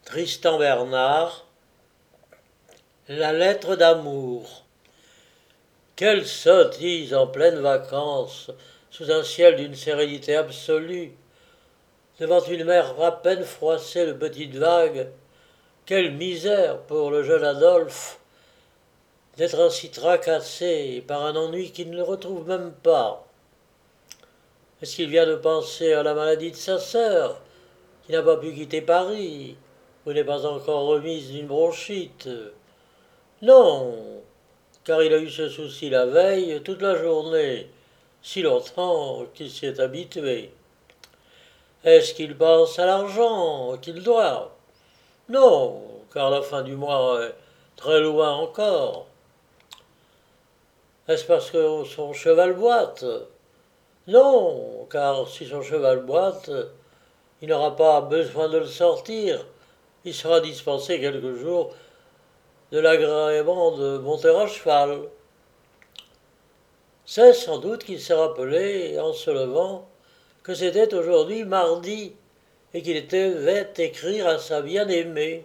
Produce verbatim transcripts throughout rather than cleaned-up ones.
Tristan Bernard, la lettre d'amour. Quelle sottise en pleines vacances, sous un ciel d'une sérénité absolue, devant une mer à peine froissée de petites vagues. Quelle misère pour le jeune Adolphe d'être ainsi tracassé par un ennui qu'il ne retrouve même pas. Est-ce qu'il vient de penser à la maladie de sa sœur, qui n'a pas pu quitter Paris, ou n'est pas encore remise d'une bronchite? Non, car il a eu ce souci la veille toute la journée, si longtemps qu'il s'y est habitué. Est-ce qu'il pense à l'argent qu'il doit? Non, car la fin du mois est très loin encore. Est-ce parce que son cheval boite? Non, car si son cheval boite, il n'aura pas besoin de le sortir. Il sera dispensé quelques jours de l'agrément de monter à cheval. C'est sans doute qu'il s'est rappelé, en se levant, que c'était aujourd'hui mardi et qu'il devait écrire à sa bien-aimée.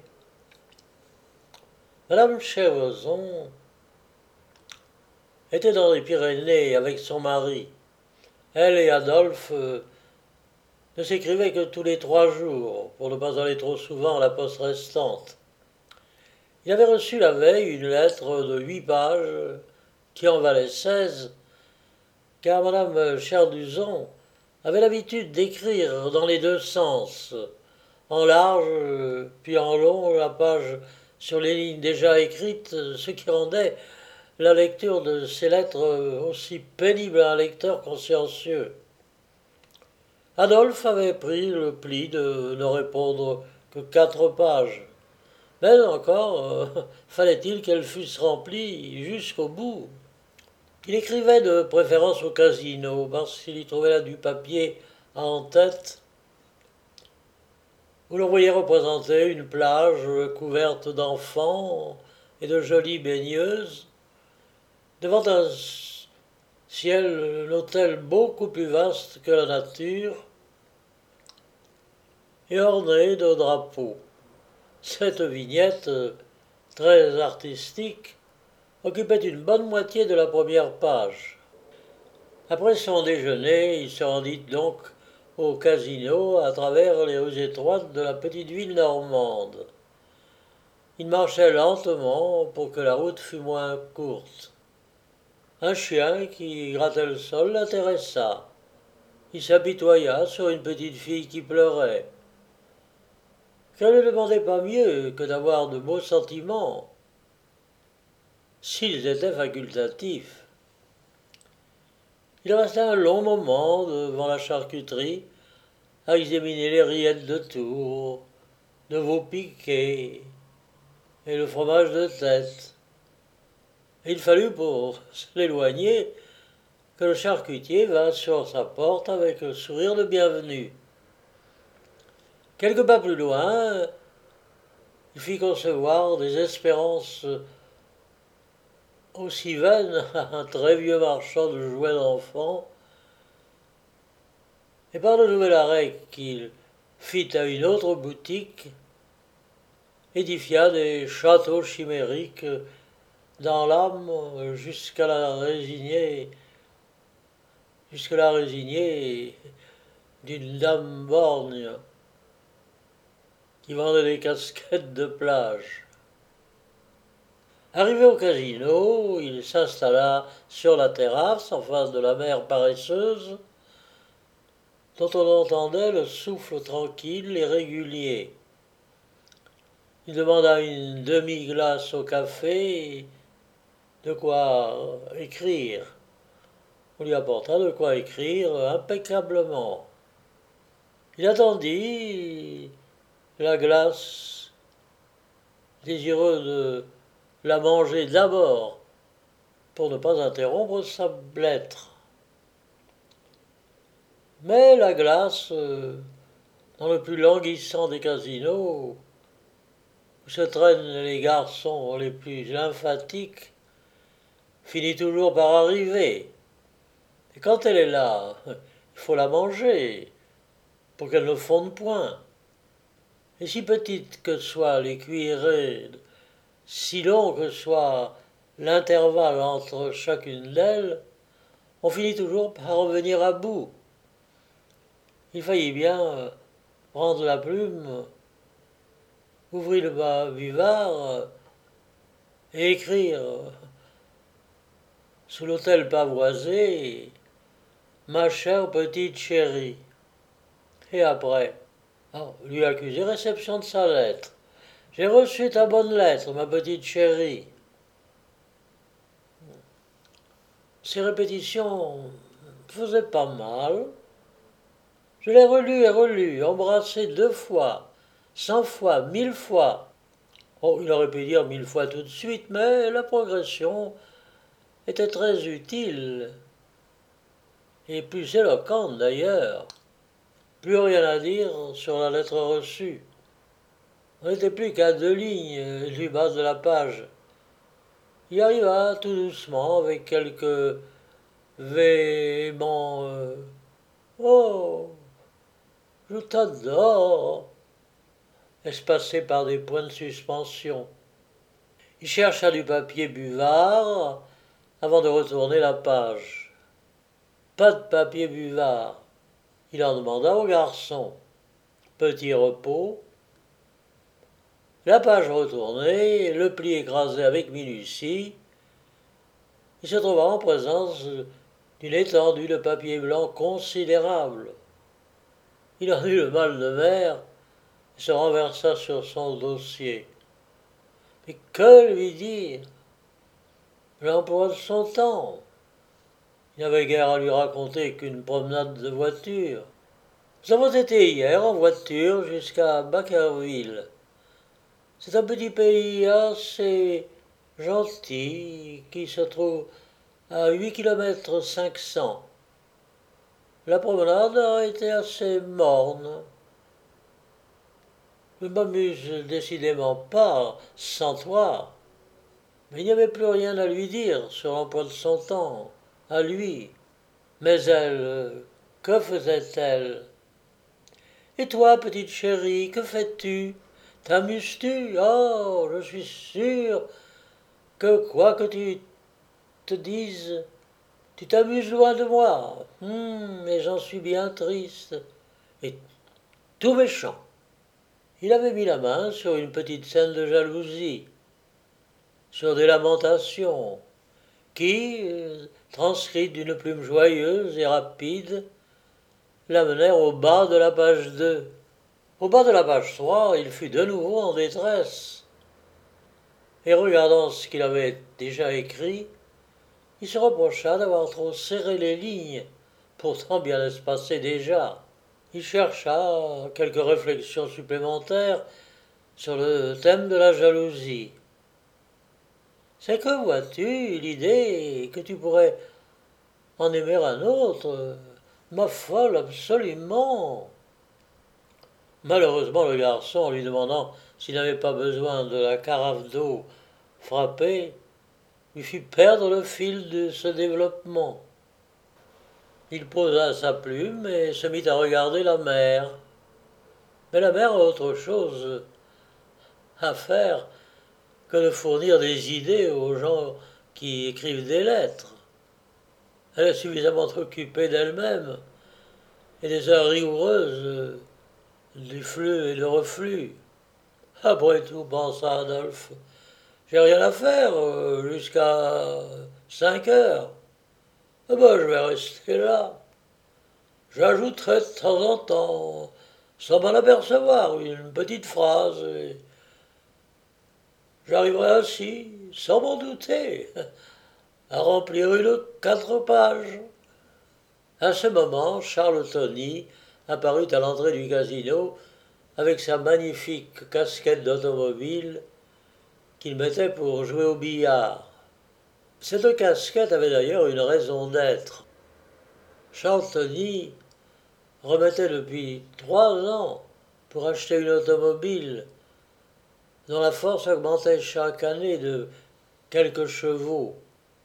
Madame Chevreson était dans les Pyrénées avec son mari. Elle et Adolphe euh, ne s'écrivaient que tous les trois jours, pour ne pas aller trop souvent à la poste restante. Il avait reçu la veille une lettre de huit pages, qui en valait seize, car Madame Cherduzon avait l'habitude d'écrire dans les deux sens, en large puis en long, la page sur les lignes déjà écrites, ce qui rendait la lecture de ces lettres aussi pénible à un lecteur consciencieux. Adolphe avait pris le pli de ne répondre que quatre pages. Mais encore, euh, fallait-il qu'elles fussent remplies jusqu'au bout. Il écrivait de préférence au casino, parce qu'il y trouvait là du papier en tête, où l'on voyait représenter une plage couverte d'enfants et de jolies baigneuses, devant un ciel, l'hôtel beaucoup plus vaste que la nature, et orné de drapeaux. Cette vignette, très artistique, occupait une bonne moitié de la première page. Après son déjeuner, il se rendit donc au casino à travers les rues étroites de la petite ville normande. Il marchait lentement pour que la route fût moins courte. Un chien qui grattait le sol l'intéressa. Il s'apitoya sur une petite fille qui pleurait. Qu'elle ne demandait pas mieux que d'avoir de beaux sentiments, s'ils étaient facultatifs. Il resta un long moment devant la charcuterie à examiner les rillettes de Tours, de veau piqué et le fromage de tête. Et il fallut, pour l'éloigner, que le charcutier vint sur sa porte avec le sourire de bienvenue. Quelques pas plus loin, il fit concevoir des espérances aussi vaines à un très vieux marchand de jouets d'enfants, et par le nouvel arrêt qu'il fit à une autre boutique, édifia des châteaux chimériques dans l'âme jusqu'à la résigner, jusqu'à la résignée d'une dame borgne qui vendait des casquettes de plage. Arrivé au casino, il s'installa sur la terrasse en face de la mer paresseuse, dont on entendait le souffle tranquille et régulier. Il demanda une demi-glace au café et de quoi écrire. On lui apporta de quoi écrire impeccablement. Il attendit la glace, désireux de la manger d'abord pour ne pas interrompre sa lettre. Mais la glace, dans le plus languissant des casinos, où se traînent les garçons les plus lymphatiques, finit toujours par arriver. Et quand elle est là, il faut la manger pour qu'elle ne fonde point. Et si petite que soient les cuillerées, si long que soit l'intervalle entre chacune d'elles, on finit toujours par revenir à bout. Il faillit bien prendre la plume, ouvrir le bas buvard et écrire sous l'autel pavoisé Ma chère petite chérie. Et après, oh, lui accuser réception de sa lettre. J'ai reçu ta bonne lettre, ma petite chérie. Ces répétitions faisaient pas mal. Je l'ai relu et relu, embrassé deux fois, cent fois, mille fois. Oh, il aurait pu dire mille fois tout de suite, mais la progression était très utile et plus éloquente d'ailleurs. Plus rien à dire sur la lettre reçue. On n'était plus qu'à deux lignes du bas de la page. Il arriva tout doucement avec quelques véhéments euh, Oh, je t'adore, espacés par des points de suspension. Il chercha du papier buvard avant de retourner la page. Pas de papier buvard. Il en demanda au garçon. Petit repos. La page retournée, le pli écrasé avec minutie, il se trouva en présence d'une étendue de papier blanc considérable. Il en eut le mal de mer et se renversa sur son dossier. Mais que lui dire? L'emploi de son temps. Il n'avait guère à lui raconter qu'une promenade de voiture. Nous avons été hier en voiture jusqu'à Bakerville. C'est un petit pays assez gentil qui se trouve à huit kilomètres cinq cents. La promenade a été assez morne. Je ne m'amuse décidément pas sans toi. Mais il n'y avait plus rien à lui dire sur l'emploi de son temps, à lui. Mais elle, que faisait-elle? Et toi, petite chérie, que fais-tu? T'amuses-tu? Oh, je suis sûr que quoi que tu te dises, tu t'amuses loin de moi. Hum, et j'en suis bien triste. Et tout méchant. Il avait mis la main sur une petite scène de jalousie, sur des lamentations, qui, transcrites d'une plume joyeuse et rapide, l'amenèrent au bas de la page deux. Au bas de la page trois, il fut de nouveau en détresse. Et regardant ce qu'il avait déjà écrit, il se reprocha d'avoir trop serré les lignes, pourtant bien espacées déjà. Il chercha quelques réflexions supplémentaires sur le thème de la jalousie. C'est que, vois-tu, l'idée que tu pourrais en aimer un autre m'affole absolument. Malheureusement, le garçon, en lui demandant s'il n'avait pas besoin de la carafe d'eau frappée, lui fit perdre le fil de ce développement. Il posa sa plume et se mit à regarder la mer. Mais la mer a autre chose à faire que de fournir des idées aux gens qui écrivent des lettres. Elle est suffisamment occupée d'elle-même et des heures rigoureuses du flux et du reflux. Après tout, pensa Adolphe, j'ai rien à faire euh, jusqu'à cinq heures. Eh ben, je vais rester là. J'ajouterai de temps en temps, sans m'en apercevoir, une petite phrase. Et j'arriverai ainsi, sans m'en douter, à remplir une ou quatre pages. À ce moment, Charles Tony apparut à l'entrée du casino avec sa magnifique casquette d'automobile qu'il mettait pour jouer au billard. Cette casquette avait d'ailleurs une raison d'être. Charles Tony remettait depuis trois ans pour acheter une automobile dont la force augmentait chaque année de quelques chevaux.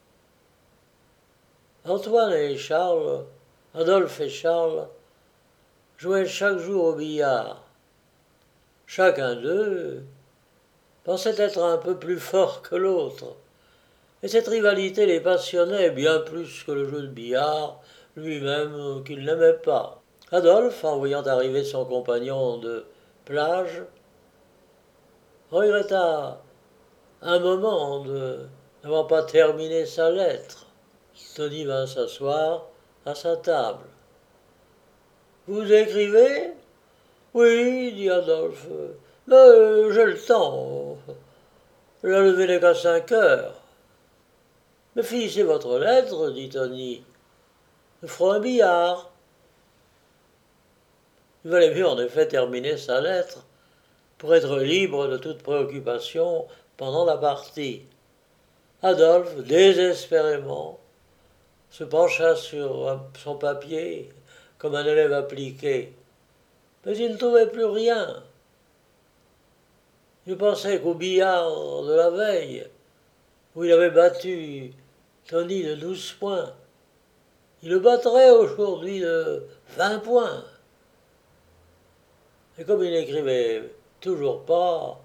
Antoine et Charles, Adolphe et Charles, jouaient chaque jour au billard. Chacun d'eux pensait être un peu plus fort que l'autre, et cette rivalité les passionnait bien plus que le jeu de billard lui-même qu'il n'aimait pas. Adolphe, en voyant arriver son compagnon de plage, regretta un moment de n'avoir pas terminé sa lettre. Tony vint s'asseoir à sa table. Vous écrivez? Oui, dit Adolphe, mais j'ai le temps. La levée n'est qu'à cinq heures. Mais finissez votre lettre, dit Tony. Nous ferons un billard. Il valait mieux en effet terminer sa lettre pour être libre de toute préoccupation pendant la partie. Adolphe, désespérément, se pencha sur son papier comme un élève appliqué. Mais il ne trouvait plus rien. Il pensait qu'au billard de la veille, où il avait battu Tony de douze points, il le battrait aujourd'hui de vingt points. Et comme il n'écrivait toujours pas,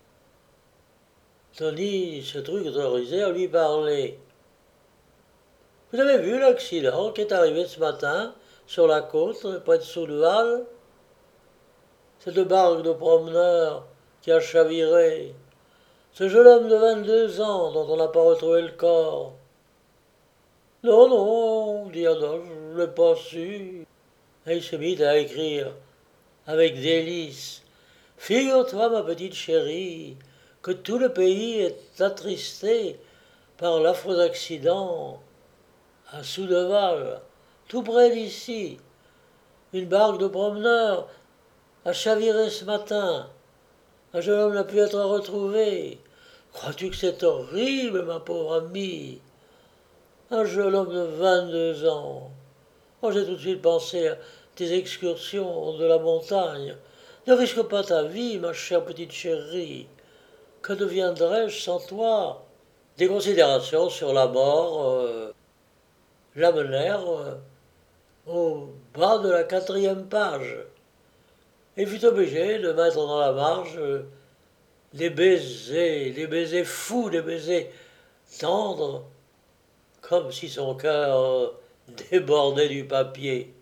Tony se trouve autorisé à lui parler. Vous avez vu l'accident qui est arrivé ce matin sur la côte, près de Soudeval? Cette barque de promeneurs qui a chaviré. Ce jeune homme de vingt-deux ans dont on n'a pas retrouvé le corps. Non, non, dit Adolphe, je ne l'ai pas su. Et il se mit à écrire avec délice. Figure-toi, ma petite chérie, que tout le pays est attristé par l'affreux accident à Soudeval, tout près d'ici. Une barque de promeneurs a chaviré ce matin. Un jeune homme n'a pu être retrouvé. Crois-tu que c'est horrible, ma pauvre amie? Un jeune homme de vingt-deux ans. Oh, j'ai tout de suite pensé à tes excursions de la montagne. Ne risque pas ta vie, ma chère petite chérie. Que deviendrais-je sans toi? Des considérations sur la mort euh, l'amenèrent euh, au bas de la quatrième page. Et fut obligé de mettre dans la marge euh, des baisers, des baisers fous, des baisers tendres, comme si son cœur euh, débordait du papier.